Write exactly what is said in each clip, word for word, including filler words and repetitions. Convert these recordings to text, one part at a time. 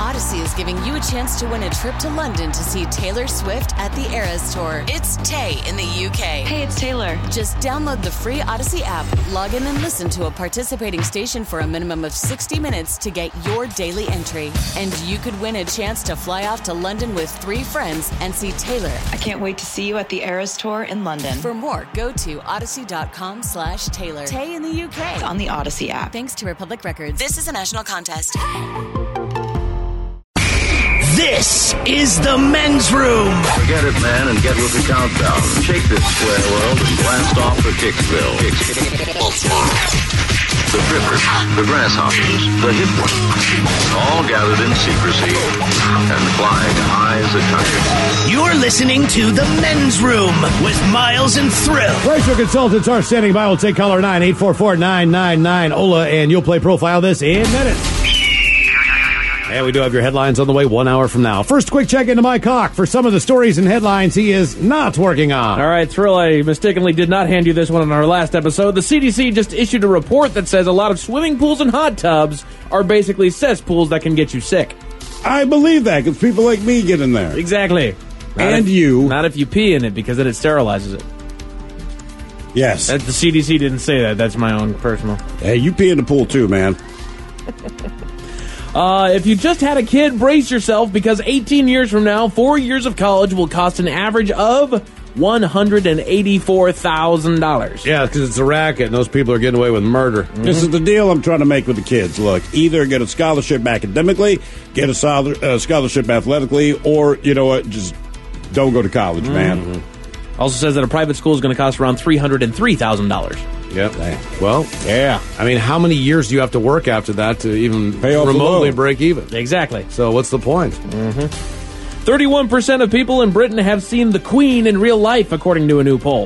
Odyssey is giving you a chance to win a trip to London to see Taylor Swift at the Eras Tour. It's Tay in the U K. Hey, it's Taylor. Just download the free Odyssey app, log in and listen to a participating station for a minimum of sixty minutes to get your daily entry. And you could win a chance to fly off to London with three friends and see Taylor. I can't wait to see you at the Eras Tour in London. For more, go to odyssey.com slash Taylor. Tay in the U K. It's on the Odyssey app. Thanks to Republic Records. This is a national contest. This is the men's room. Forget it, man, and get with the countdown. Shake this square world and blast off for Kicksville. The drippers, the grasshoppers, the hip ones, all gathered in secrecy and flying high as a kite. You're listening to the men's room with Miles and Thrill. Racial consultants are standing by. We'll take caller nine eight four four nine nine nine Ola, and you'll play profile this in minutes. And we do have your headlines on the way one hour from now. First, quick check into Mike Hawk for some of the stories and headlines he is not working on. All right, Thrill, I mistakenly did not hand you this one on our last episode. The C D C just issued a report that says a lot of swimming pools and hot tubs are basically cesspools that can get you sick. I believe that, because people like me get in there. Exactly. Not and if, you. Not if you pee in it, because then it sterilizes it. Yes. That, the C D C didn't say that. That's my own personal. Hey, you pee in the pool too, man. Uh, if you just had a kid, brace yourself, because eighteen years from now, four years of college will cost an average of one hundred eighty-four thousand dollars. Yeah, because it's a racket, and those people are getting away with murder. Mm-hmm. This is the deal I'm trying to make with the kids. Look, either get a scholarship academically, get a sol- uh, scholarship athletically, or, you know what, just don't go to college, mm-hmm. man. Also says that a private school is going to cost around three hundred three thousand dollars. Yep. Well, yeah. I mean, how many years do you have to work after that to even Pay off remotely the break even? Exactly. So what's the point? Mm-hmm. thirty-one percent of people in Britain have seen the Queen in real life, according to a new poll.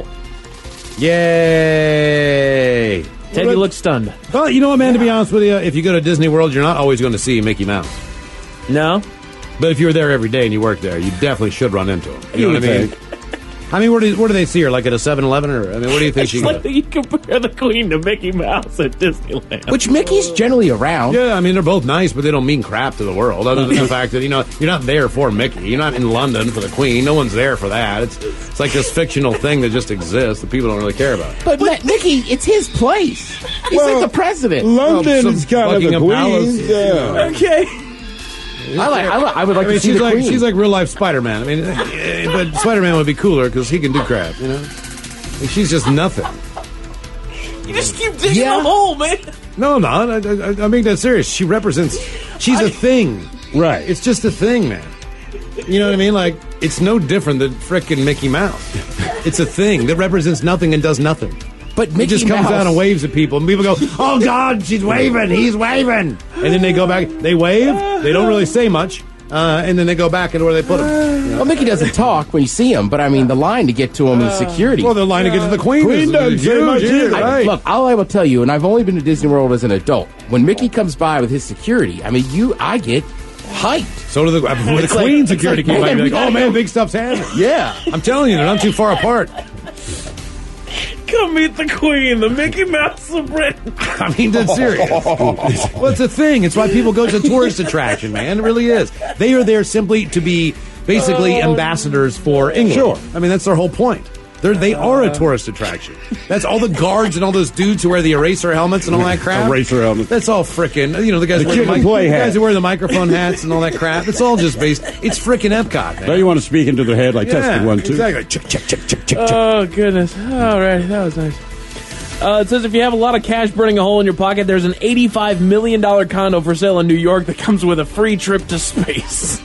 Yay! Teddy looks stunned. Well, you know what, man, to be honest with you, if you go to Disney World, you're not always going to see Mickey Mouse. No? But if you were there every day and you worked there, you definitely should run into him. You, You know what I mean? think. I mean, where do, where do they see her? Like at a seven eleven? Or, I mean, what do you think she Like goes? you compare the Queen to Mickey Mouse at Disneyland. Which Mickey's generally around. Yeah, I mean, they're both nice, but they don't mean crap to the world, other than the fact that, you know, you're not there for Mickey. You're not in London for the Queen. No one's there for that. It's it's like this fictional thing that just exists that people don't really care about. But Ma- Mickey, it's his place. He's Well, like the president. London Well, is some kind of the Buckingham Palace. Queen's. Yeah. Okay. I like. I, like, I would like I mean, to see she's the like Queen. she's like real life Spider-Man. I mean, eh, but Spider-Man would be cooler because he can do crap, you know? Like, she's just nothing. You just keep digging Yeah. the hole, man. No, I'm not. I, I, I make that serious. She represents... She's a thing. Right. It's just a thing, man. You know what I mean? Like, it's no different than frickin' Mickey Mouse. It's a thing that represents nothing and does nothing. but He Mickey just comes Mouse, down and waves at people, and people go, "Oh God, she's waving! He's waving!" And then they go back. They wave. They don't really say much, uh, and then they go back into where they put him. Well, Mickey doesn't talk when you see him, but I mean, the line to get to him is security. Well, the line to get to the Queen. Queen is, doesn't is say huge, much huge, either. I- right? Look, all I will tell you, and I've only been to Disney World as an adult. When Mickey comes by with his security, I mean, you, I get hyped. So do the, when the It's like- Queen it's security like, came by, man, you're we like, "Oh gotta man, go." big stuff's happening." Yeah. I'm telling you, they're not too far apart. Come meet the Queen, the Mickey Mouse of Britain. I mean, that's serious. Well, it's a thing. It's why people go to a tourist attraction, man. It really is. They are there simply to be basically ambassadors for England. Sure. I mean, that's their whole point. They're, they are a tourist attraction. That's all the guards and all those dudes who wear the eraser helmets and all that crap. Eraser helmets. That's all frickin', you know, the guys, The wear kid the, and play the guys hat. who wear the microphone hats and all that crap. It's all just based. It's frickin' Epcot, man. Now you want to speak into their head like Yeah, tested one, too. exactly. Check, check, check, check, check, check. Oh, goodness. All right, that was nice. Uh, it says if you have a lot of cash burning a hole in your pocket, there's an eighty-five million dollars condo for sale in New York that comes with a free trip to space.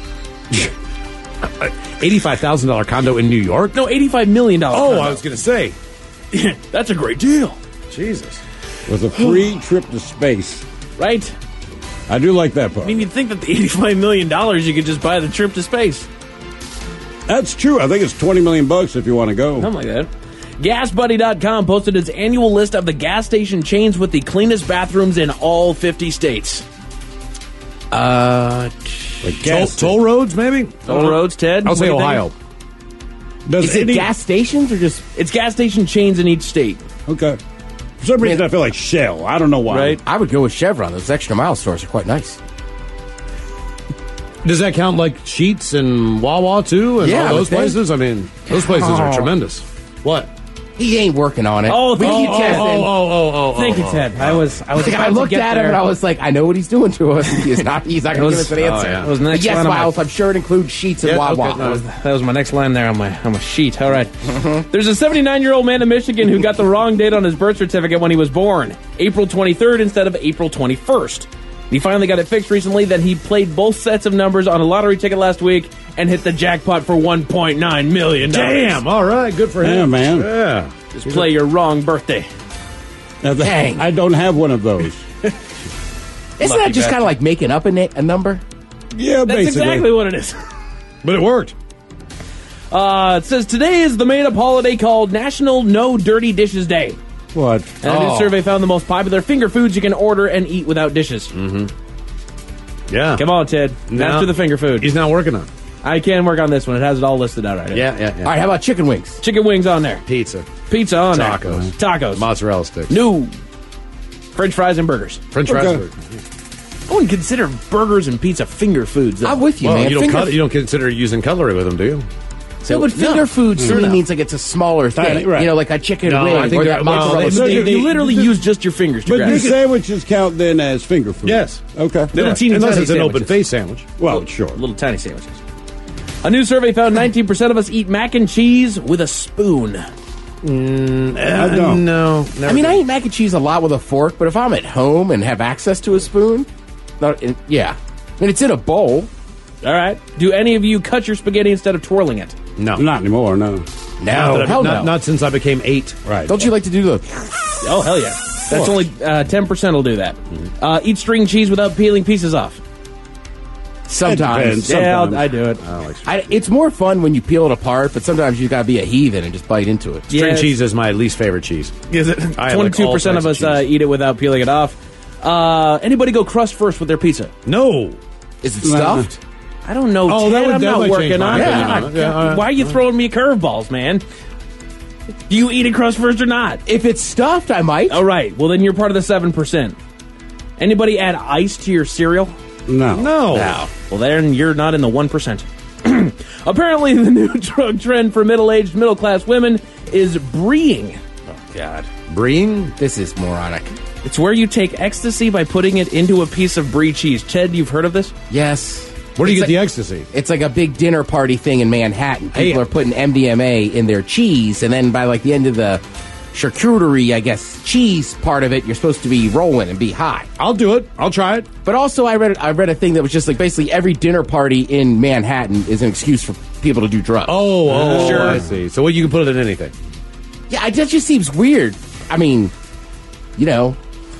eighty-five thousand dollars condo in New York? No, eighty-five million dollars Oh, condo. I was going to say. That's a great deal. Jesus. With a free trip to space. Right? I do like that part. I mean, you'd think that the eighty-five million dollars you could just buy the trip to space. That's true. I think it's twenty million bucks if you want to go. Something like that. Gas Buddy dot com posted its annual list of the gas station chains with the cleanest bathrooms in all fifty states. Uh, Like Toll, gas toll roads, maybe? Toll roads, Ted? I'll say What do you Ohio. think? Does is it any- gas stations or just? It's gas station chains in each state. Okay. For some reason, I feel like Shell. I don't know why. Right. I would go with Chevron. Those extra mile stores are quite nice. Does that count like Sheetz and Wawa too, and Yeah, all I those would think. places? I mean, those places Oh. are tremendous. What? He ain't working on it. Oh, we thank keep you, Ted. guessing. Oh, oh, oh, oh, Thank you, oh, Ted. I was, I was. Like, I about to looked get at there. him and I was like, I know what he's doing to us. He is not. He's not going to give us an was- answer. oh, yeah. That was the But next yes, line of my- Miles, I'm sure it includes Sheets and Yeah, Wawa. okay, no. That was, that was my next line there on my on my sheet. All right. There's a seventy-nine-year-old man in Michigan who got the wrong date on his birth certificate when he was born, April twenty-third instead of April twenty-first. He finally got it fixed recently. Then he played both sets of numbers on a lottery ticket last week and hit the jackpot for one point nine million dollars. Damn! All right, good for him. Yeah, man. Yeah. Just play your wrong birthday. Now, that- Dang. I don't have one of those. Isn't Lucky that just bastard. kind of like making up a, na- a number? Yeah, That's basically. exactly what it is. But it worked. Uh, it says today is the made-up holiday called National No Dirty Dishes Day. What? And a new Oh. survey found the most popular finger foods you can order and eat without dishes. Yeah. Come on, Ted. No. Master the finger food. He's not working on it. I can work on this one. It has it all listed out right here. Yeah, yeah, yeah. All right, how about chicken wings? Chicken wings on there. Pizza, Pizza on Tacos. there. Tacos. mozzarella sticks, No. French fries and burgers. French Okay. fries. I wouldn't consider burgers and pizza finger foods, though. I'm with you, Well, man. you don't Finger- cut, you don't consider using cutlery with them, do you? So, but finger No. food to Sure me not. means like it's a smaller thing. Tiny, right. You know, like a chicken No, wing I think or they're- that well, mozzarella they- stick. They, they You- literally you- use just your fingers to But grab do it. sandwiches count then as finger food? Yes. Okay. Little Yeah. teeny Unless tiny it's an sandwiches. open face sandwich. Well, sure. Little tiny sandwiches. A new survey found nineteen percent of us eat mac and cheese with a spoon. I don't. Uh, No. Never I mean, did. I eat mac and cheese a lot with a fork, but if I'm at home and have access to a spoon, not, yeah. I mean, it's in a bowl. All right. Do any of you cut your spaghetti instead of twirling it? No. Not anymore, no. No, hell not, no. not since I became eight. Right. Don't you like to do the... Oh, hell yeah. That's only uh, ten percent will do that. Uh, eat string cheese without peeling pieces off. Sometimes. depends. Yeah, I'll, Sometimes. I do it. I, it's more fun when you peel it apart, but sometimes you gotta be a heathen and just bite into it. String Yes. cheese is my least favorite cheese. Is it? I like twenty-two percent all of types us of uh, cheese. eat it without peeling it off. Uh, anybody go crust first with their pizza? No. Is it stuffed? I don't know. Oh, Ted. that would- I'm that not might change working my on it. opinion God, on it. Yeah, all right. Why are you throwing me curveballs, man? Do you eat a crust first or not? If it's stuffed, I might. All right. Well, then you're part of the seven percent. Anybody add ice to your cereal? No. No. Well, then you're not in the one percent. Apparently, the new drug trend for middle-aged, middle-class women is breeing. Oh, God. Breeing? This is moronic. It's where you take ecstasy by putting it into a piece of brie cheese. Ted, you've heard of this? Yes. Where do you It's get the like- ecstasy? It's like a big dinner party thing in Manhattan. People Hey. are putting M D M A in their cheese, and then by like the end of the charcuterie, I guess, cheese part of it, you're supposed to be rolling and be high. I'll do it. I'll try it. But also, I read I read a thing that was just like basically every dinner party in Manhattan is an excuse for people to do drugs. Oh, oh, Sure. I see. So well, you can put it in anything. Yeah, it just just seems weird. I mean, you know,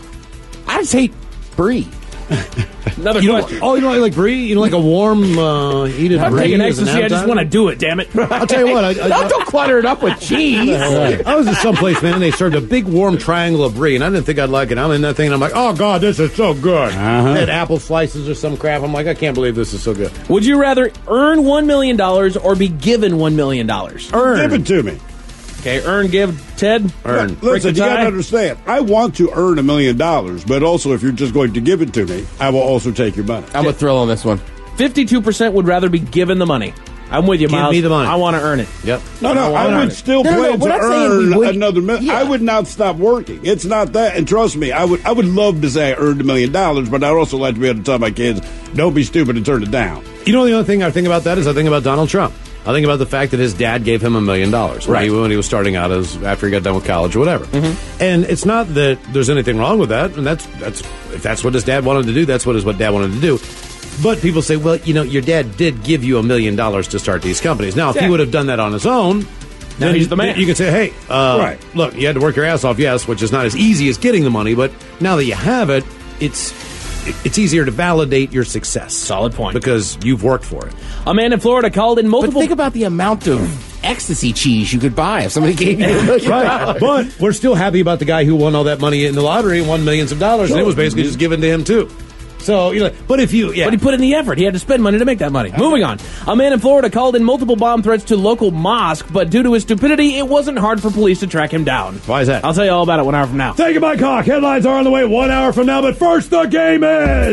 I just hate brie. Another You know, question. oh, you know, like brie. You know, like a warm uh, heated I'm brie. taking as an ecstasy. I just appetizer? want to do it, damn it. I'll tell you what. I, I, Don't, don't clutter it up with cheese. I was at some place, man, and they served a big warm triangle of brie, and I didn't think I'd like it. I'm in that thing, and I'm like, oh, God, this is so good. Uh-huh. They had apple slices or some crap. I'm like, I can't believe this is so good. Would you rather earn one million dollars or be given one million dollars? Give it to me. Okay, earn, give, Ted? Earn. Break Listen, the you got tie? to understand. I want to earn a million dollars, but also if you're just going to give it to me, I will also take your money. I'm a thrill on this one. fifty-two percent would rather be given the money. I'm with you, Give Miles. me the money. I want to earn it. Yep. No, no, I I want would it. still No, no, plan no, we're to not saying we earn would- another million. Yeah. I would not stop working. It's not that, and trust me, I would. I would love to say I earned a million dollars, but I'd also like to be able to tell my kids, "Don't be stupid and turn it down." You know, the only thing I think about that is I think about Donald Trump. I think about the fact that his dad gave him a million dollars when Right. he when he was starting out as after he got done with college or whatever. And it's not that there's anything wrong with that, and that's that's if that's what his dad wanted to do, that's what his what dad wanted to do. But people say, well, you know, your dad did give you a million dollars to start these companies. Now, if Yeah. he would have done that on his own, then he's the man. You could say, hey, uh, Right. look, you had to work your ass off, yes, which is not as easy as getting the money, but now that you have it, it's it's easier to validate your success. Solid point. Because you've worked for it. A man in Florida called in But multiple... think about the amount of ecstasy cheese you could buy if somebody gave you a million Right. dollars. But we're still happy about the guy who won all that money in the lottery and won millions of dollars, and it was basically just given to him, too. So, you know, but if you, yeah. But he put in the effort. He had to spend money to make that money. Moving on. A man in Florida called in multiple bomb threats to local mosque, but due to his stupidity, it wasn't hard for police to track him down. Why is that? I'll tell you all about it one hour from now. Thank you, Mike Hawk. Headlines are on the way one hour from now, but first, the game is...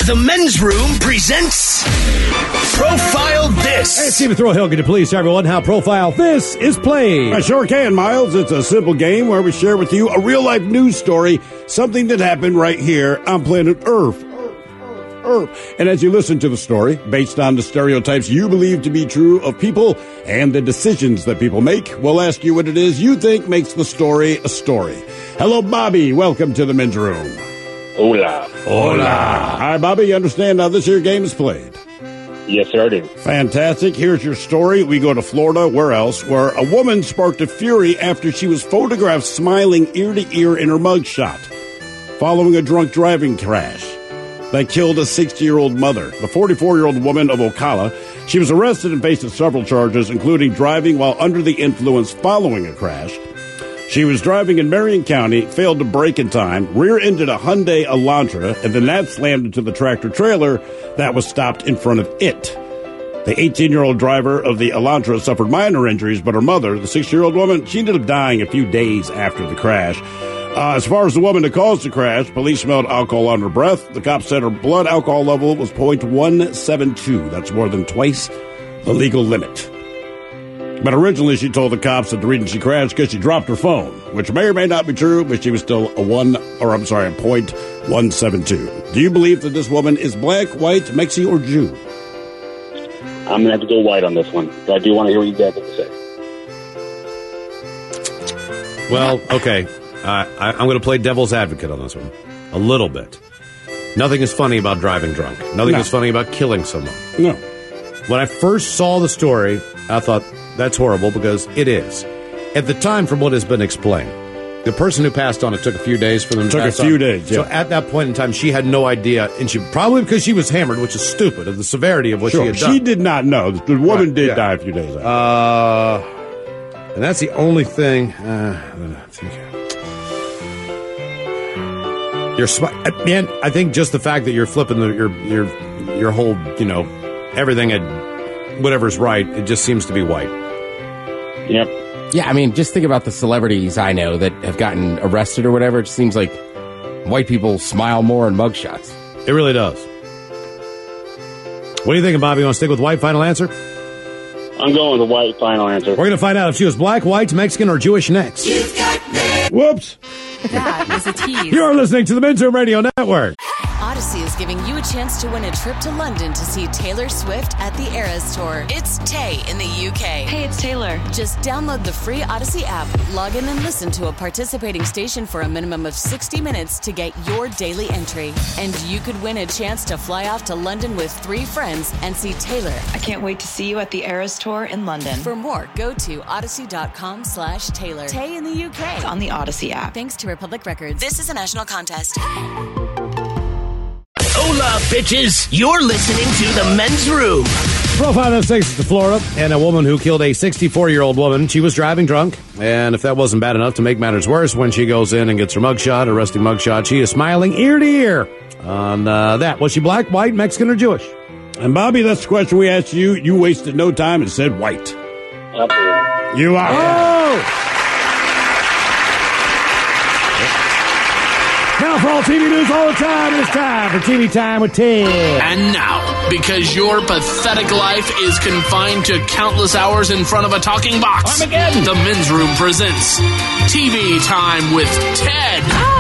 The Men's Room presents Profile This. Hey, Stephen Throwhill, could you please tell everyone how Profile This is played? I sure can, Miles. It's a simple game where we share with you a real-life news story, something that happened right here on planet Earth. Earth. And as you listen to the story, based on the stereotypes you believe to be true of people and the decisions that people make, we'll ask you what it is you think makes the story a story. Hello, Bobby. Welcome to the Men's Room. Hola. Hola. Hi, Bobby. You understand how this here game is played? Yes, sir, I do. Fantastic. Here's your story. We go to Florida, where else, where a woman sparked a fury after she was photographed smiling ear to ear in her mugshot following a drunk driving crash that killed a sixty-year-old mother. The forty-four-year-old woman of Ocala, she was arrested and faced several charges, including driving while under the influence following a crash. She was driving in Marion County, failed to brake in time, rear-ended a Hyundai Elantra, and then that slammed into the tractor-trailer that was stopped in front of it. The eighteen-year-old driver of the Elantra suffered minor injuries, but her mother, the sixty-year-old woman, she ended up dying a few days after the crash. Uh, as far as the woman that caused the crash, police smelled alcohol on her breath. The cops said her blood alcohol level was point one seven two. That's more than twice the legal limit. But originally she told the cops that the reason she crashed because she dropped her phone, which may or may not be true, but she was still a one, or I'm sorry, a point one seven two. Do you believe that this woman is black, white, Mexi, or Jew? I'm going to have to go white on this one, but I do want to hear what you guys have to say. Well, okay. Uh, I, I'm going to play devil's advocate on this one. A little bit. Nothing is funny about driving drunk. Nothing No. is funny about killing someone. No. When I first saw the story, I thought, that's horrible, because it is. At the time, from what has been explained, the person who passed on, it took a few days for them to Took a pass few on. days, yeah. So at that point in time, she had no idea, and she probably because she was hammered, which is stupid, of the severity of what Sure. she had done. She did not know. The woman Right, did yeah. die a few days after. Uh, and that's the only thing. Uh, I think. You're smi- man. I think just the fact that you're flipping the, your your your whole, you know, everything at whatever's right, it just seems to be white. Yep. Yeah, I mean, just think about the celebrities I know that have gotten arrested or whatever. It just seems like white people smile more in mugshots. It really does. What do you think, Bobby? You want to stick with white? Final answer? I'm going with the white final answer. We're going to find out if she was black, white, Mexican, or Jewish next. Whoops. That was a tease. You're listening to the Men's Room Radio Network. Odyssey is giving you a chance to win a trip to London to see Taylor Swift at the Eras Tour. It's Tay in the U K. Hey, it's Taylor. Just download the free Odyssey app, log in and listen to a participating station for a minimum of sixty minutes to get your daily entry. And you could win a chance to fly off to London with three friends and see Taylor. I can't wait to see you at the Eras Tour in London. For more, go to odyssey.com slash Taylor. Tay in the U K. It's on the Odyssey app. Thanks to Republic Records. This is a national contest. Hola, bitches. You're listening to The Men's Room. Profile this takes us to Florida, and a woman who killed a sixty-four-year-old woman. She was driving drunk, and if that wasn't bad enough, to make matters worse, when she goes in and gets her mugshot, arresting mugshot, she is smiling ear to ear on uh, that. Was she black, white, Mexican, or Jewish? And Bobby, that's the question we asked you. You wasted no time and said white. Absolutely. You are. Oh! Now for all T V news all the time, it's time for T V Time with Ted. And now, because your pathetic life is confined to countless hours in front of a talking box, Armageddon. the Men's Room presents T V Time with Ted.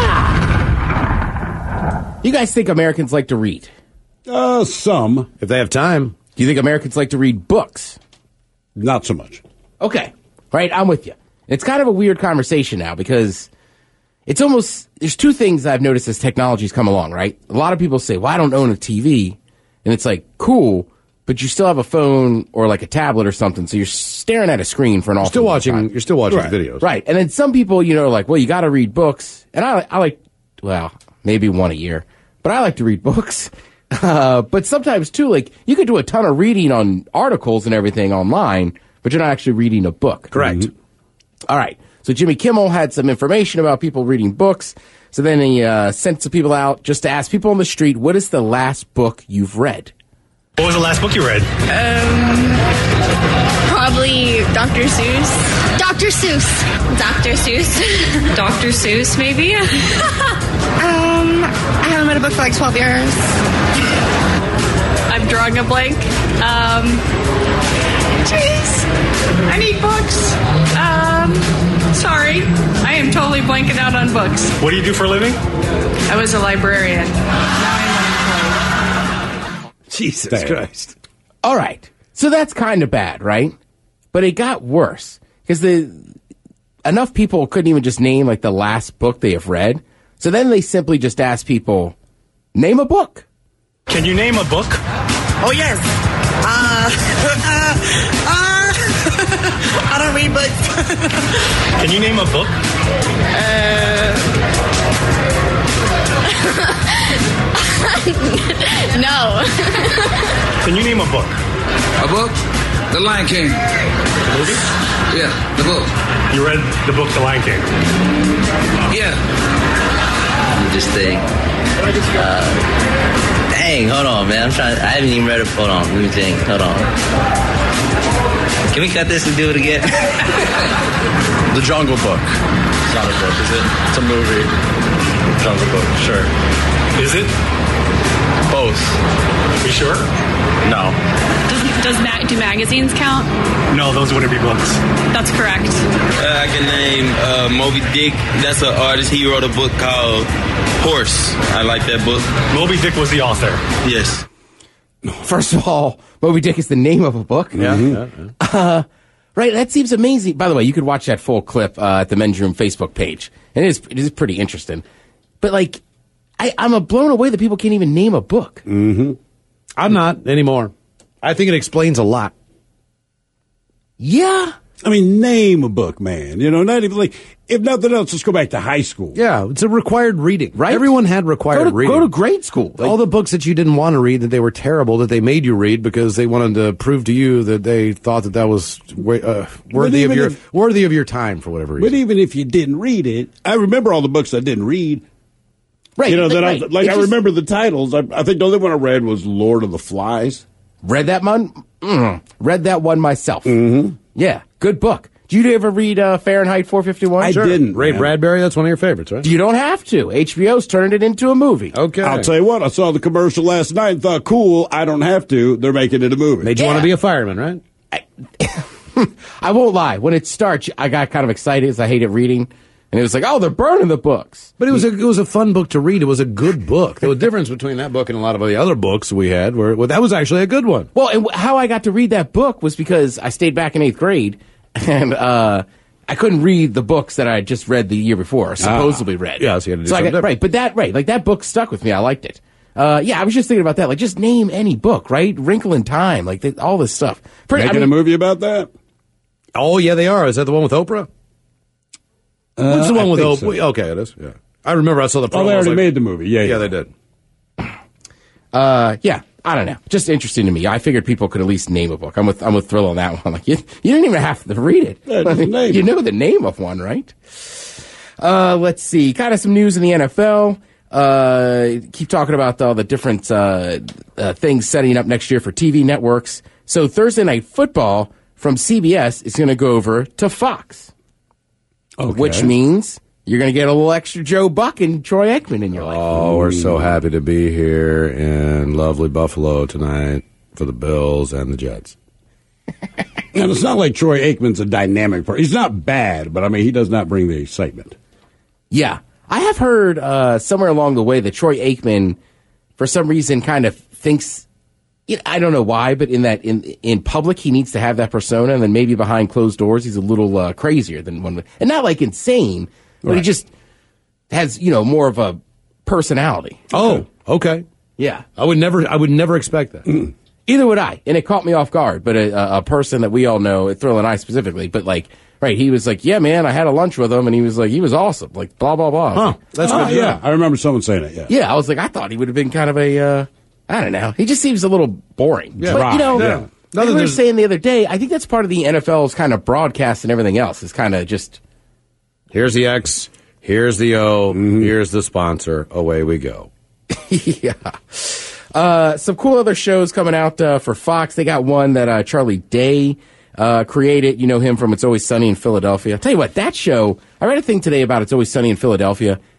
You guys think Americans like to read? Uh, some. If they have time. Do you think Americans like to read books? Not so much. Okay. Right, I'm with you. It's kind of a weird conversation now because it's almost, there's two things I've noticed as technology's come along, right? A lot of people say, well, I don't own a T V. And it's like, cool, but you still have a phone or like a tablet or something, so you're staring at a screen for an awful Still long watching, time. you're still watching Right. videos. Right. And then some people, you know, are like, well, you got to read books. And I, I like, well, maybe one a year, but I like to read books. Uh, but sometimes too, like, you could do a ton of reading on articles and everything online, but you're not actually reading a book. Correct. Mhm. All right. So Jimmy Kimmel had some information about people reading books. So then he uh, sent some people out just to ask people on the street, what is the last book you've read? What was the last book you read? Probably Doctor Seuss. Doctor Seuss. Doctor Seuss. Doctor Seuss, maybe. um, I haven't read a book for like twelve years. I'm drawing a blank. Um, jeez. I need books. Um, sorry. I am totally blanking out on books. What do you do for a living? I was a librarian. Jesus Damn. Christ. All right. So that's kind of bad, right? But it got worse because the enough people couldn't even just name like the last book they have read. So then they simply just asked people, name a book. Can you name a book? Oh, yes. Uh, uh, uh, I don't read books. Can you name a book? Uh... no. Can you name a book? A book? The Lion King. Movie? Yeah, the book. You read the book The Lion King? Yeah. Let me just think. Uh, dang, hold on, man. I'm trying. I haven't even read it. Hold on. Let me think. Hold on. Can we cut this and do it again? The Jungle Book. It's not a book, is it? It's a movie. Jungle Book, sure. Is it? Both. You sure? No. Does, does ma- do magazines count? No, those wouldn't be books. That's correct. Uh, I can name uh, Moby Dick. That's an artist. He wrote a book called Horse. I like that book. Moby Dick was the author. Yes. First of all, Moby Dick is the name of a book. Yeah. Mm-hmm. yeah, yeah. Uh, right. That seems amazing. By the way, you could watch that full clip uh, at the Men's Room Facebook page. And it is, it is pretty interesting. But like, I, I'm blown away that people can't even name a book. Mm-hmm. I'm not anymore. I think it explains a lot. Yeah. I mean, name a book, man. You know, not even like, if nothing else, let's go back to high school. Yeah, it's a required reading. Right? Everyone had required go to, reading. Go to grade school. Like, all the books that you didn't want to read, that they were terrible, that they made you read because they wanted to prove to you that they thought that that was uh, worthy of your if, worthy of your time for whatever reason. But even if you didn't read it, I remember all the books I didn't read. Right. You know, that right. I, like, it's I just, remember the titles. I, I think the only one I read was Lord of the Flies. Read that one? Mm, read that one myself. Mm-hmm. Yeah, good book. Did you ever read uh, Fahrenheit four fifty-one? I sure. didn't. Ray man. Bradbury, that's one of your favorites, right? You don't have to. H B O's turned it into a movie. Okay. I'll tell you what, I saw the commercial last night and thought, cool, I don't have to. They're making it a movie. Made you Yeah. want to be a fireman, right? I, I won't lie. When it starts, I got kind of excited because I hated reading. And it was like, oh, they're burning the books. But it was a it was a fun book to read. It was a good book. There was a difference between that book and a lot of the other books we had. Where well, that was actually a good one. Well, and w- how I got to read that book was because I stayed back in eighth grade, and uh, I couldn't read the books that I had just read the year before, or supposedly Ah, read. yeah, so you had to do so I something got, different. right, but that right, like that book stuck with me. I liked it. Uh, yeah, I was just thinking about that. Like, just name any book, right? Wrinkle in Time, like they, all this stuff. Pretty, Making I mean, a movie about that? Oh yeah, they are. Is that the one with Oprah? Uh, What's the one I with think Oprah? so. Okay, it is. Yeah, I remember I saw the. Oh, promo. they I was already like, made the movie. Yeah, yeah, yeah. they did. Uh, yeah, I don't know. Just interesting to me. I figured people could at least name a book. I'm with I'm with Thrill on that one. Like you, you didn't even have to read it. Yeah, just name you it. know the name of one, right? Uh, let's see. Kind of some news in the N F L. Uh, keep talking about all the different uh, uh, things setting up next year for T V networks. So Thursday Night Football from C B S is going to go over to Fox, Okay. which means you're going to get a little extra Joe Buck and Troy Aikman in your life. Oh, we're so happy to be here in lovely Buffalo tonight for the Bills and the Jets. And it's not like Troy Aikman's a dynamic person. He's not bad, but I mean, he does not bring the excitement. Yeah. I have heard uh, somewhere along the way that Troy Aikman, for some reason, kind of thinks, you know, I don't know why, but in that in in public he needs to have that persona, and then maybe behind closed doors he's a little uh, crazier than one, and not like insane, but Right. he just has, you know, more of a personality. Oh, okay. Yeah. I would never. I would never expect that. Either would I, and it caught me off guard. But a, a person that we all know, Thrill and I specifically, but like. Right, he was like, yeah, man, I had a lunch with him, and he was like, he was awesome, like, blah, blah, blah. Huh, that's Oh, good. to yeah. know. I remember someone saying it, yeah. Yeah, I was like, I thought he would have been kind of a, uh, I don't know. He just seems a little boring. Yeah. But, Dry, you know, yeah. like Nothing we were there's- saying the other day, I think that's part of the N F L's kind of broadcast and everything else is kind of just, Here's the X. Here's the O. Here's the sponsor. Away we go. yeah. Uh, some cool other shows coming out uh, for Fox. They got one that uh, Charlie Day uh, created. You know him from It's Always Sunny in Philadelphia. I'll tell you what, that show, I read a thing today about It's Always Sunny in Philadelphia.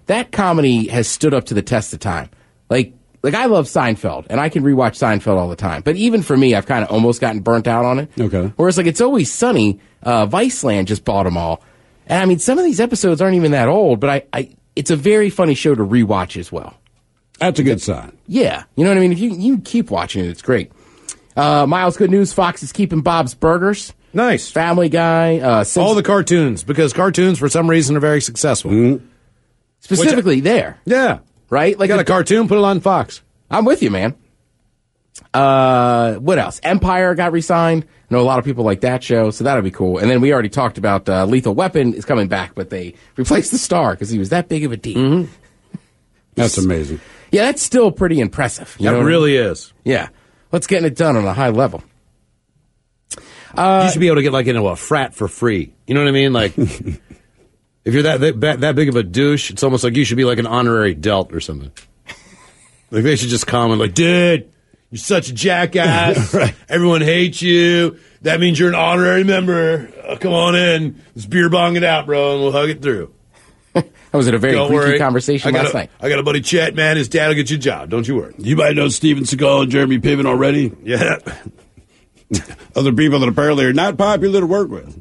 that comedy has stood up to the test of time. Like, like I love Seinfeld, and I can rewatch Seinfeld all the time. But even for me, I've kind of almost gotten burnt out on it. Okay. Whereas, like, It's Always Sunny, uh, Viceland just bought them all. And, I mean, some of these episodes aren't even that old, but I, I it's a very funny show to rewatch as well. That's a good sign. Yeah. You know what I mean? If you, you keep watching it, it's great. Uh, Miles, good news. Fox is keeping Bob's Burgers. Nice. Family Guy. Uh, Simpsons. All the cartoons, because cartoons, for some reason, are very successful. Mm-hmm. Specifically Which, there. Yeah. Right? Like got a cartoon, put it on Fox. I'm with you, man. Uh, what else? Empire got re-signed. I know a lot of people like that show, so that'll be cool. And then we already talked about uh, Lethal Weapon is coming back, but they replaced the star because he was that big of a D. Mm-hmm. That's amazing. Yeah, that's still pretty impressive. That really is. Yeah. Let's get it done on a high level. Uh, you should be able to get like into a frat for free. You know what I mean? Like, if you're that, that that big of a douche, it's almost like you should be like an honorary delt or something. Like they should just comment like, dude, you're such a jackass. Right. Everyone hates you. That means you're an honorary member. Oh, come on in. Let's beer bong it out, bro, and we'll hug it through. That was at a very Don't freaky worry. conversation I got last a, night. I got a buddy Chet, man. His dad will get you a job. Don't you worry. You might know Steven Seagal and Jeremy Piven already. Yeah. Other people that apparently are not popular to work with.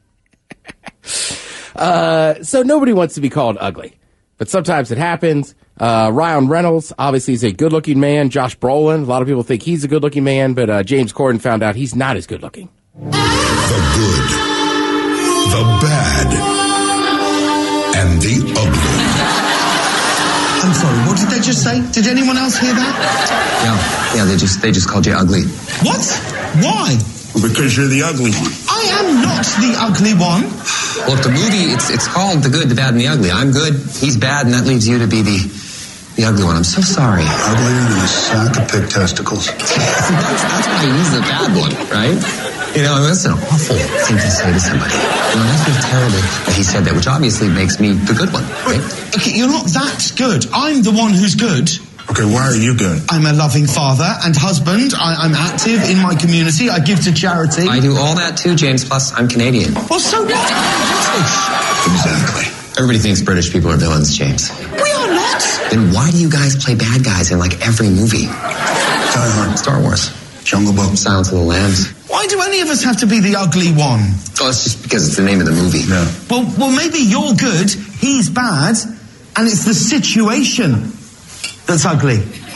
Uh, so nobody wants to be called ugly, but sometimes it happens. Uh, Ryan Reynolds, obviously, is a good-looking man. Josh Brolin, a lot of people think he's a good-looking man, but uh, James Corden found out he's not as good-looking. The good, the bad, and the ugly. I'm sorry, what did they just say? Did anyone else hear that? Yeah, yeah, they just they just called you ugly. What? Why? Because you're the ugly one. I am not the ugly one. Look, the movie, it's it's called The Good, the Bad, and the Ugly. I'm good, he's bad, and that leaves you to be the the ugly one. I'm so sorry. Uglier than a sack of pig testicles. that's, that's why he's the bad one, right? You know, that's an awful thing to say to somebody. You know, I feel terrible that he said that, which obviously makes me the good one, right? Okay, you're not that good. I'm the one who's good. Okay, why are you good? I'm a loving father and husband. I, I'm active in my community. I give to charity. I do all that too, James. Plus, I'm Canadian. Well, so what? Exactly. Everybody thinks British people are villains, James. We are not. Then why do you guys play bad guys in like every movie? Die Hard. Star Wars. Jungle Book. Silence of the Lambs. Why do any of us have to be the ugly one? Oh, it's just because it's the name of the movie. No. Well, well, maybe you're good, he's bad, and it's the situation that's ugly.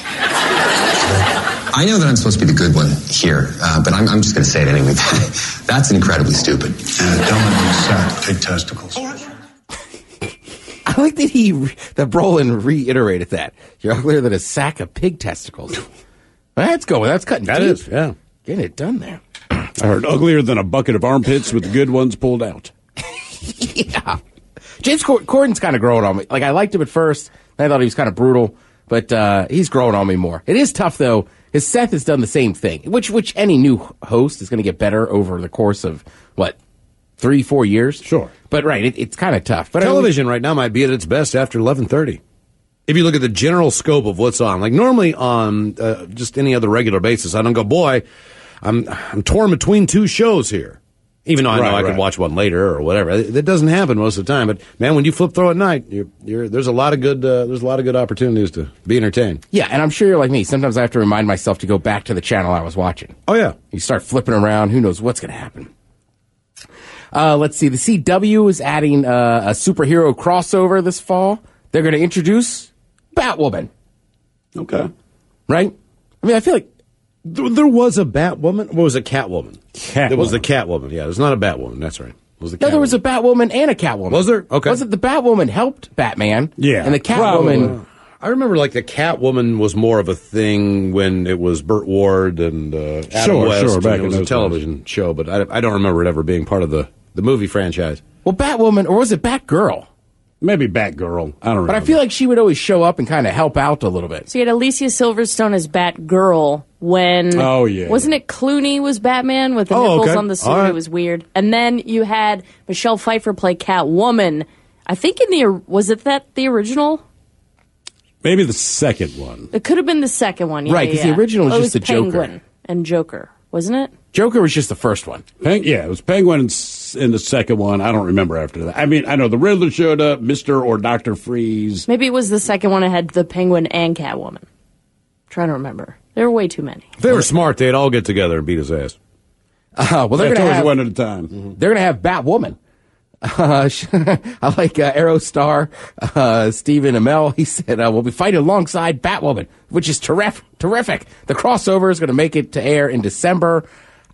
I know that I'm supposed to be the good one here, uh, but I'm, I'm just going to say it anyway. That's incredibly stupid. And a dumb little sack of pig testicles. I like that he, that Brolin reiterated that. You're uglier than a sack of pig testicles. That's going, that's cutting That deep. is, yeah. Getting it done there. I heard uglier than a bucket of armpits with the good ones pulled out. Yeah. James Cord- Corden's kind of growing on me. Like, I liked him at first. I thought he was kind of brutal, but uh, he's growing on me more. It is tough, though, because Seth has done the same thing, which which any new host is going to get better over the course of, what, three, four years? Sure. But, right, it, it's kind of tough. But Television right now might be at its best after eleven thirty. If you look at the general scope of what's on, like normally on uh, just any other regular basis, I don't go, boy, I'm I'm torn between two shows here. Even though I know Right, I right. can watch one later or whatever, that doesn't happen most of the time. But man, when you flip through at night, you're, you're, there's a lot of good uh, there's a lot of good opportunities to be entertained. Yeah, and I'm sure you're like me. Sometimes I have to remind myself to go back to the channel I was watching. Oh yeah, you start flipping around. Who knows what's going to happen? Uh, let's see. The C W is adding uh, a superhero crossover this fall. They're going to introduce Batwoman. Okay. Right? I mean, I feel like there, there was a Batwoman. What was it? Catwoman. Catwoman. There was the Catwoman. Yeah, there's not a Batwoman. That's right. It was the no, Catwoman. there was a Batwoman and a Catwoman. Was there? Okay. Was it the Batwoman helped Batman? Yeah. And the Catwoman. Probably. I remember like the Catwoman was more of a thing when it was Burt Ward and uh, Adam Sure, West. sure, and back it in was a those television show, but I, I don't remember it ever being part of the, the movie franchise. Well, Batwoman, or was it Batgirl? Maybe Batgirl. I don't know. But I feel like she would always show up and kind of help out a little bit. So you had Alicia Silverstone as Batgirl when... Oh, yeah. Wasn't it Clooney was Batman with the Oh, nipples okay. on the suit? All right. It was weird. And then you had Michelle Pfeiffer play Catwoman. I think in the... Was it that the original? Maybe the second one. It could have been the second one. Yeah, Right, 'cause yeah. the original was Oh, it just the Joker. Penguin and Joker. wasn't it? Joker was just the first one. Peng- yeah, it was Penguin in, s- in the second one. I don't remember after that. I mean, I know the Riddler showed up, Mister or Doctor Freeze. Maybe it was the second one that had the Penguin and Catwoman. I'm trying to remember. There were way too many. If they were smart, they'd all get together and beat his ass. Uh, well, they're Yeah, going to towards have one at a time. They're going to have Batwoman. Uh, I like uh, Aerostar, uh, Stephen Amell. He said, uh, we'll be fighting alongside Batwoman, which is terrific. terrific. The crossover is going to make it to air in December.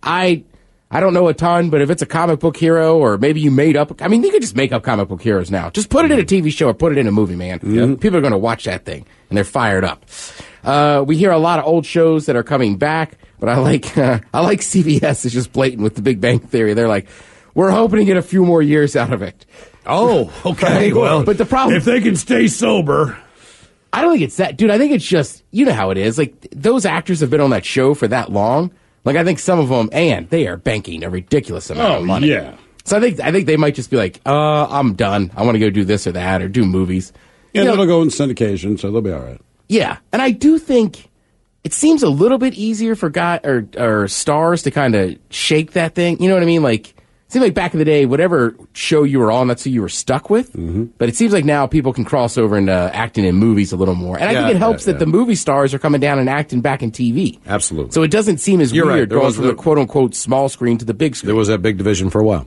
I I don't know a ton, but if it's a comic book hero or maybe you made up, I mean, you could just make up comic book heroes now. Just put it in a T V show or put it in a movie, man. Mm-hmm. People are going to watch that thing, and they're fired up. Uh, we hear a lot of old shows that are coming back, but I like uh, I like C B S is just blatant with the Big Bang Theory. They're like, we're hoping to get a few more years out of it. Oh, okay. Right? Well, but the problem, if they can stay sober, I don't think it's that, dude. I think it's just, you know how it is. Like, those actors have been on that show for that long. Like, I think some of them, and they are banking a ridiculous amount Oh, of money. yeah. So I think I think they might just be like, uh, I'm done. I want to go do this or that or do movies. Yeah, You know, they'll go in syndication, so they'll be all right. yeah, and I do think it seems a little bit easier for guy or or stars to kind of shake that thing. You know what I mean? Like, it seemed like back in the day, whatever show you were on, that's who you were stuck with. Mm-hmm. But it seems like now people can cross over into acting in movies a little more. And I Yeah, think it helps yeah, that yeah. the movie stars are coming down and acting back in T V. absolutely. So it doesn't seem as You're right. weird There going was from the- the quote-unquote small screen to the big screen. There was that big division for a while.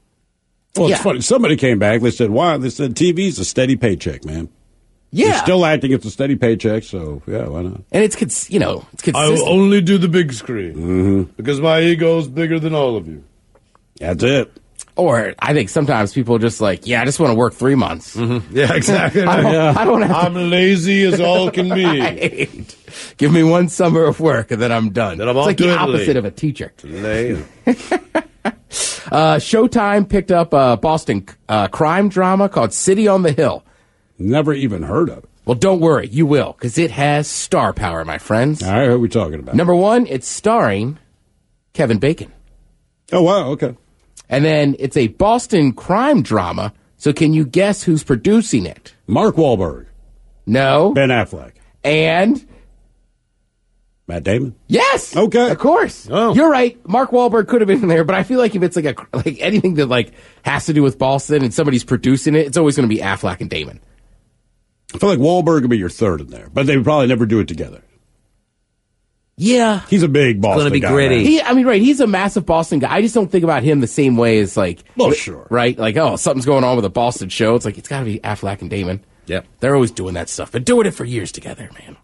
Well, Yeah. it's funny. Somebody came back. They said, why? They said, T V's a steady paycheck, man. Yeah. You're still acting. It's a steady paycheck, so, yeah, why not? And it's, cons- you know, it's I consistent. will only do the big screen Mm-hmm. because my ego is bigger than all of you. That's it. Or I think sometimes people are just like, yeah, I just want to work three months. Yeah, exactly. I don't, Yeah. I don't have to. I'm lazy as all can be. Right. Give me one summer of work and then I'm done. Then I'm it's off like to the Italy. opposite of a teacher. Lay. Uh, Showtime picked up a Boston uh, crime drama called City on the Hill. Never even heard of it. Well, don't worry, you will, because it has star power, my friends. All right, who are we talking about? Number one, it's starring Kevin Bacon. Oh, wow, okay. And then it's a Boston crime drama, so can you guess who's producing it? Mark Wahlberg. No. Ben Affleck. And... Matt Damon. Yes. Okay. Of course. Oh. You're right. Mark Wahlberg could have been in there, but I feel like if it's like a like anything that like has to do with Boston and somebody's producing it, it's always going to be Affleck and Damon. I feel like Wahlberg would be your third in there, but they would probably never do it together. Yeah. He's a big Boston gonna be guy, gritty. man. He, I mean, right. He's a massive Boston guy. I just don't think about him the same way as like. Oh, sure. Right. Like, oh, something's going on with a Boston show. It's like it's got to be Affleck and Damon. Yep. They're always doing that stuff. Been doing it for years together, man.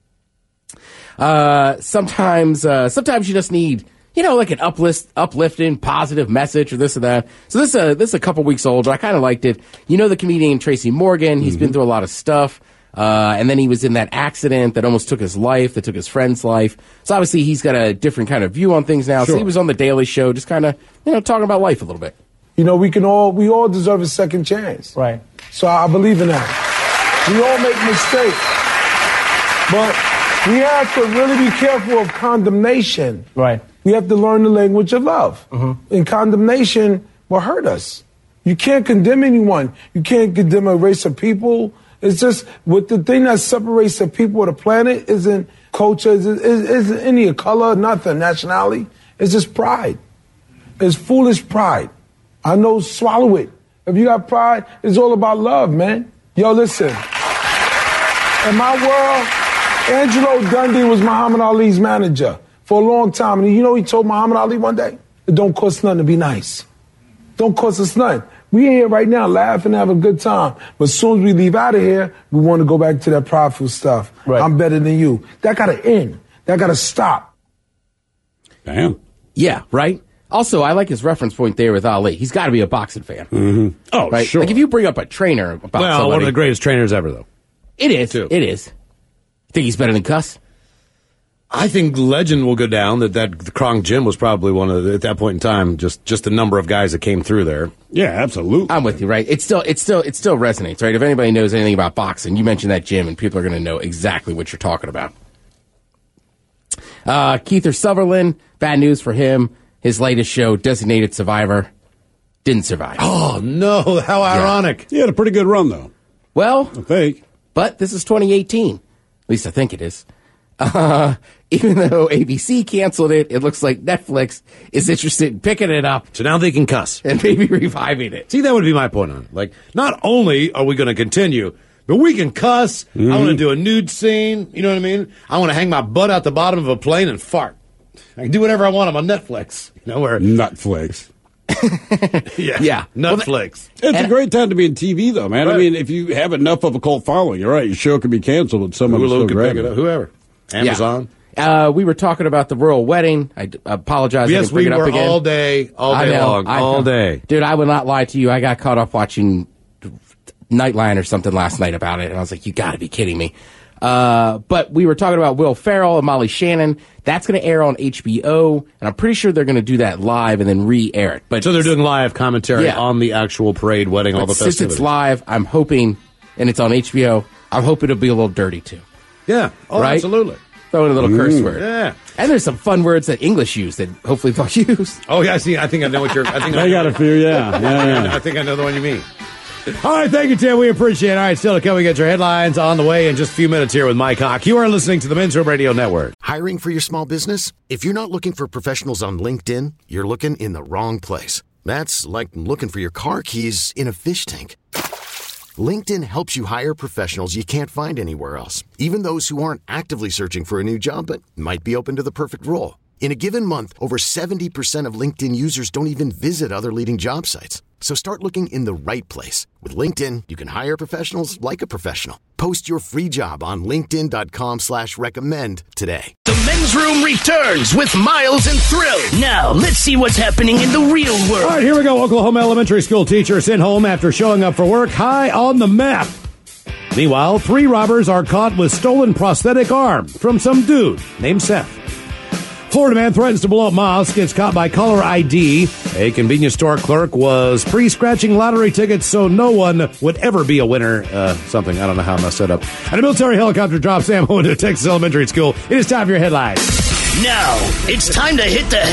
Uh, sometimes, uh, sometimes you just need, you know, like an uplift, uplifting, positive message or this or that. So this, uh, this is a couple weeks old, but I kind of liked it. You know, the comedian Tracy Morgan, he's been through a lot of stuff. Uh, and then he was in that accident that almost took his life, that took his friend's life. So obviously he's got a different kind of view on things now. So Sure. he was on the Daily Show, just kind of, you know, talking about life a little bit. You know, we can all, we all deserve a second chance. Right. So I believe in that. We all make mistakes. But we have to really be careful of condemnation. Right. We have to learn the language of love. And condemnation will hurt us. You can't condemn anyone. You can't condemn a race of people. It's just, what the thing that separates the people of the planet isn't culture, isn't, isn't any color, nothing, nationality. It's just pride. It's foolish pride. I know, swallow it. If you got pride, it's all about love, man. Yo, listen. In my world, Angelo Dundee was Muhammad Ali's manager for a long time. And you know, he told Muhammad Ali one day, it don't cost nothing to be nice. Don't cost us nothing. We here right now laughing, having a good time. But as soon as we leave out of here, we want to go back to that prideful stuff. Right. I'm better than you. That got to end. That got to stop. Damn. Yeah, right? Also, I like his reference point there with Ali. He's got to be a boxing fan. Mm-hmm. Oh, right? sure. Like if you bring up a trainer about Well, somebody, one of the greatest trainers ever, though. it is. too. It is. Think he's better than Cuss? I think legend will go down that that the Kronk Gym was probably one of the, at that point in time just just the number of guys that came through there. Yeah, absolutely. I'm with you, right? It still, it still, it still resonates, right? If anybody knows anything about boxing, you mention that gym, and people are going to know exactly what you're talking about. Uh, Keith Sutherland, bad news for him. His latest show, Designated Survivor, didn't survive. Oh no! How ironic. He had a pretty good run, though. Well, I think. but this is twenty eighteen. At least I think it is. Uh, even though A B C canceled it, it looks like Netflix is interested in picking it up. So now they can cuss. And maybe reviving it. See, that would be my point on it. Like, not only are we going to continue, but we can cuss. Mm-hmm. I want to do a nude scene. You know what I mean? I want to hang my butt out the bottom of a plane and fart. I can do whatever I want. I'm on Netflix. You know, where Netflix. yeah. Yeah. Netflix. It's a great time to be in T V, though, man. Right. I mean, if you have enough of a cult following, you're right. Your show can be canceled, but someone will Hulu still can grab pick it it. up. Whoever. Amazon. Yeah. Uh, we were talking about the royal wedding. I d- apologize. Yes, I didn't bring we it up were again. all day, all I day know, long, I all know. day. Dude, I would not lie to you. I got caught up watching Nightline or something last night about it, and I was like, you got to be kidding me. Uh, but we were talking about Will Ferrell and Molly Shannon. That's going to air on H B O, and I'm pretty sure they're going to do that live and then re-air it. But So they're doing live commentary Yeah. on the actual parade, wedding, all but the since festivities. it's live, I'm hoping, and it's on H B O, I'm hoping it'll be a little dirty too. Yeah. Oh, Right? absolutely. Throw in a little curse Mm. word. Yeah. And there's some fun words that English use that hopefully they'll use. Oh, yeah, I see. I think I know what you're... I think I got a few, yeah. yeah, yeah. I think I know the one you mean. All right, thank you, Tim. We appreciate it. All right, still to come, we get your headlines on the way in just a few minutes here with Mike Hawk. You are listening to the Men's Room Radio Network. Hiring for your small business? If you're not looking for professionals on LinkedIn, you're looking in the wrong place. That's like looking for your car keys in a fish tank. LinkedIn helps you hire professionals you can't find anywhere else, even those who aren't actively searching for a new job but might be open to the perfect role. In a given month, over seventy percent of LinkedIn users don't even visit other leading job sites. So start looking in the right place. With LinkedIn, you can hire professionals like a professional. Post your free job on linkedin.com slash recommend today. The Men's Room returns with Miles and Thrill. Now, let's see what's happening in the real world. All right, here we go. Oklahoma elementary school teacher sent home after showing up for work high on the meth. Meanwhile, three robbers are caught with stolen prosthetic arm from some dude named Seth. Florida man threatens to blow up mosque, gets caught by caller I D. A convenience store clerk was pre-scratching lottery tickets so no one would ever be a winner. Uh, something, I don't know how I messed that up. And a military helicopter drops ammo into a Texas elementary school. It is time for your headlines. Now, it's time to hit the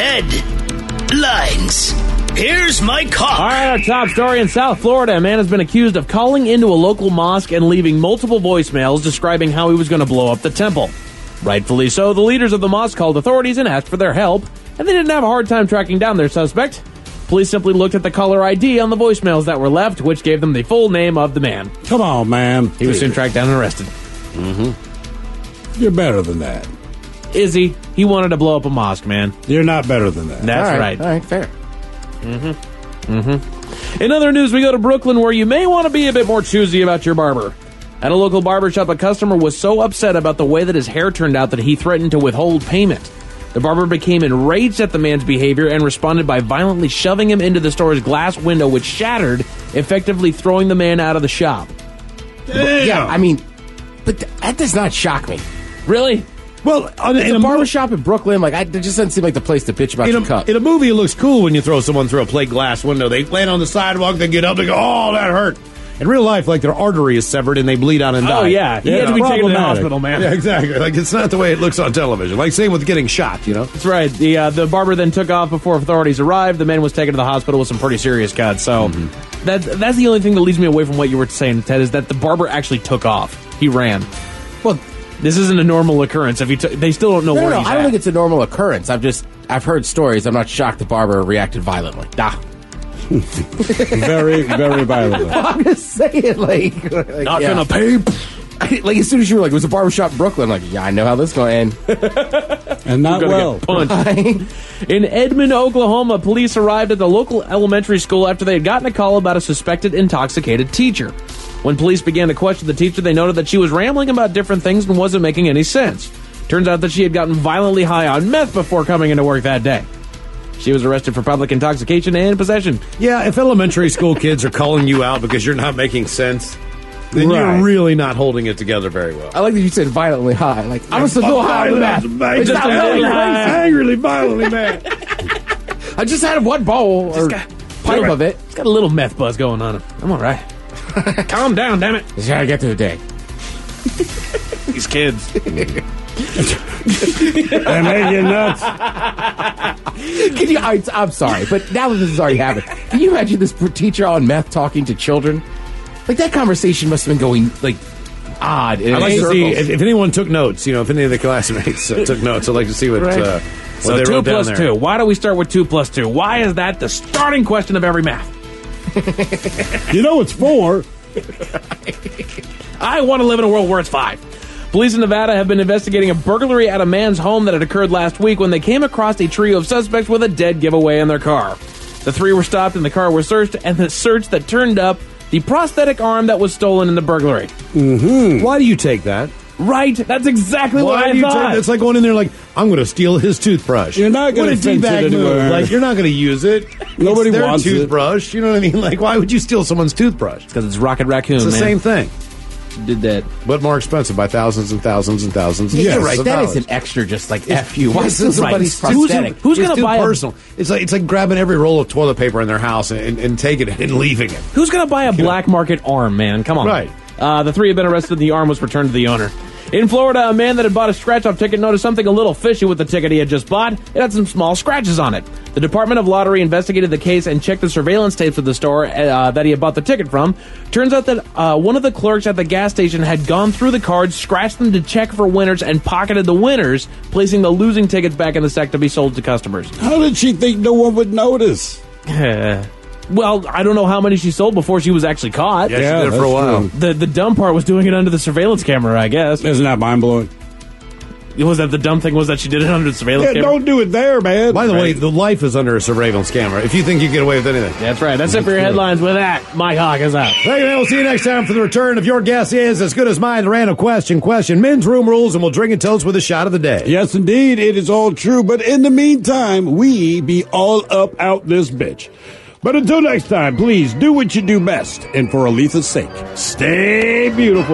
headlines. Here's Mike Hawk. All right, our top story in South Florida. A man has been accused of calling into a local mosque and leaving multiple voicemails describing how he was going to blow up the temple. Rightfully so, the leaders of the mosque called authorities and asked for their help, and they didn't have a hard time tracking down their suspect. Police simply looked at the caller I D on the voicemails that were left, which gave them the full name of the man. Come on, man. He was soon tracked down and arrested. Mm-hmm. You're better than that. Is he? He wanted to blow up a mosque, man. You're not better than that. That's All right. All right, fair. Mm-hmm. Mm-hmm. In other news, we go to Brooklyn, where you may want to be a bit more choosy about your barber. At a local barbershop, a customer was so upset about the way that his hair turned out that he threatened to withhold payment. The barber became enraged at the man's behavior and responded by violently shoving him into the store's glass window, which shattered, effectively throwing the man out of the shop. Damn. Yeah, I mean, but th- that does not shock me. Really? Well, in, in in a, a barbershop in Brooklyn, like, I, it just doesn't seem like the place to bitch about In your a, cut. in a movie, it looks cool when you throw someone through a plate glass window. They land on the sidewalk, they get up, they go, oh, that hurt. In real life, like, their artery is severed and they bleed out and die. Oh, yeah. He had to be taken to the hospital, man. Yeah, exactly. Like, it's not the way it looks on television. Like, same with getting shot, you know? That's right. The uh, the barber then took off before authorities arrived. The man was taken to the hospital with some pretty serious cuts. So mm-hmm. that, that's the only thing that leads me away from what you were saying, Ted, is that the barber actually took off. He ran. Well, this isn't a normal occurrence. If he t- They still don't know no, where no, he's I at. don't think it's a normal occurrence. I've just, I've heard stories. I'm not shocked the barber reacted violently. Ah. very, very violently. I'm just saying, like, like Not yeah. gonna pay. Like, as soon as you were like, it was a barbershop in Brooklyn, I'm like, yeah, I know how this going to end. And not well. In Edmond, Oklahoma, police arrived at the local elementary school after they had gotten a call about a suspected intoxicated teacher. When police began to question the teacher, they noted that she was rambling about different things and wasn't making any sense. Turns out that she had gotten violently high on meth before coming into work that day. She was arrested for public intoxication and possession. Yeah, if elementary school kids are calling you out because you're not making sense, then Right. you're really not holding it together very well. I like that you said violently high. Like, I'm just a little high on the meth. It's Just not really high, angrily, violently mad. I just had one bowl or got- pipe of it. It's got a little meth buzz going on him. I'm all right. Calm down, damn it. Just gotta get through the day. These kids. They make you nuts. Can you? I, I'm sorry, but now that this has already happened, can you imagine this teacher on meth talking to children? Like, that conversation must have been going like odd. I'd like to see if, if anyone took notes. You know, if any of the classmates uh, took notes, I'd like to see what. Right. Uh, what so they two wrote down plus there. two. Why do we start with two plus two? Why is that the starting question of every math? You know it's four. I want to live in a world where it's five. Police in Nevada have been investigating a burglary at a man's home that had occurred last week when they came across a trio of suspects with a dead giveaway in their car. The three were stopped and the car was searched, and the search that turned up the prosthetic arm that was stolen in the burglary. Mm-hmm. Why do you take that? Right, that's exactly Why what I do you thought. take, it's like going in there like, I'm going to steal his toothbrush. You're not gonna What a fence it D-bag move. anywhere. Like, you're not going to use it. Nobody it's their wants it. toothbrush. You know what I mean? Like, why would you steal someone's toothbrush? Because it's Rocket Raccoon, It's the man. same thing. Did that. But more expensive by thousands and thousands and thousands. Yeah, Yes, you're right. of That dollars. is an extra, just like F you. Why It's is somebody's prosthetic? Who's It's gonna too buy a- personal? It's like it's like grabbing every roll of toilet paper in their house and, and taking it and leaving it. Who's going to buy a black market arm, man? Come on. Right. Uh, the three have been arrested and the arm was returned to the owner. In Florida, a man that had bought a scratch-off ticket noticed something a little fishy with the ticket he had just bought. It had some small scratches on it. The Department of Lottery investigated the case and checked the surveillance tapes of the store uh, that he had bought the ticket from. Turns out that uh, one of the clerks at the gas station had gone through the cards, scratched them to check for winners, and pocketed the winners, placing the losing tickets back in the sack to be sold to customers. How did she think no one would notice? Well, I don't know how many she sold before she was actually caught. Yeah, she did it for a that's while. true. The the dumb part was doing it under the surveillance camera, I guess. Isn't that mind blowing? Was that the dumb thing? Was that she did it under the surveillance Yeah, camera? don't do it there, man. By the way, the life is under a surveillance camera. If you think you can get away with anything. That's right. That's it for your headlines. With that, Mike Hawk is out. Thank you, man. We'll see you next time for the return of Your Guess Is As Good As Mine, the random question. Question. Men's room rules, and we'll drink and toast with a shot of the day. Yes, indeed, it is all true. But in the meantime, we be all up out this bitch. But until next time, please do what you do best. And for Aletha's sake, stay beautiful.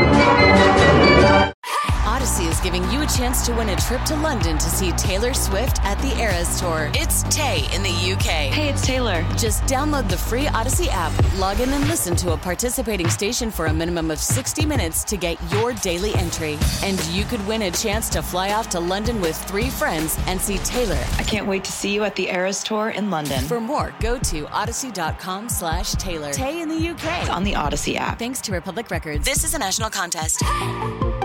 Odyssey is giving you a chance to win a trip to London to see Taylor Swift at the Eras Tour. It's Tay in the U K. Hey, it's Taylor. Just download the free Odyssey app, log in and listen to a participating station for a minimum of sixty minutes to get your daily entry. And you could win a chance to fly off to London with three friends and see Taylor. I can't wait to see you at the Eras Tour in London. For more, go to odyssey.com slash Taylor. Tay in the U K. It's on the Odyssey app. Thanks to Republic Records. This is a national contest.